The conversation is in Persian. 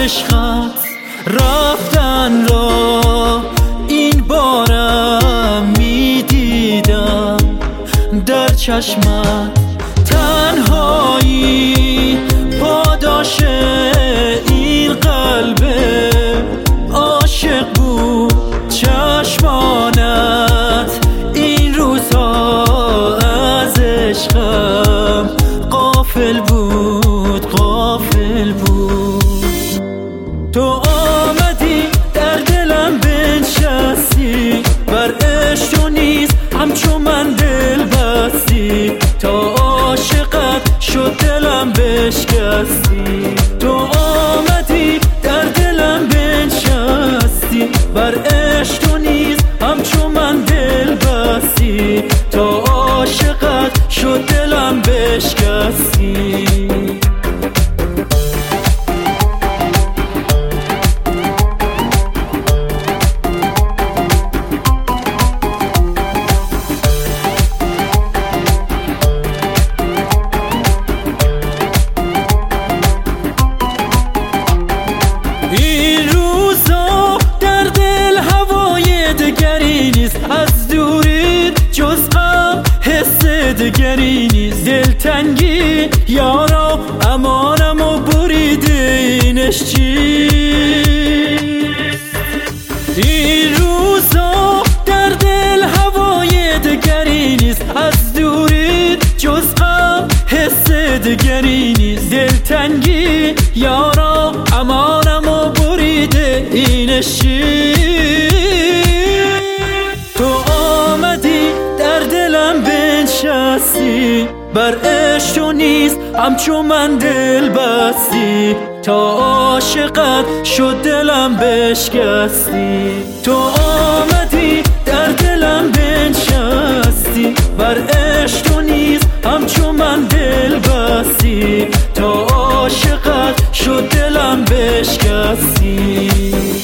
عشقت رفتن را این بارم میدیدم در چشمت. تنهایی پاداش این قلب عاشق بود، چشمانت این روزها از عشقم غافل بود، غافل بود. تو آمدی در دلم بنشستی، بر عشق تو نیز همچون من دل بستی، تا عاشقت شد دلم بشکستی. تو آمدی در دلم بنشستی، بر عشق تو نیز همچون من دل بستی، تا عاشقت شد دلم بشکستی. این روزا در دل هوای دگری نیست، از دورید جز غم حس دگری نیست. دلتنگی یارا امانم و بریده اینش چیست؟ این روزا در دل هوای دگری نیست، از دورید جز غم حس دگری نیست. دلتنگی یارا امانم و بریده اینش چیست؟ تو آمدی در دلم بنشستی، بر عشق تو نیز همچون من دل بستی، تا عاشقت شد دلم بشکستی. تو آمدی در دلم بنشستی، بر عشق تو نیز همچون من دل بستی، تا عاشقت شد دلم بشکستی.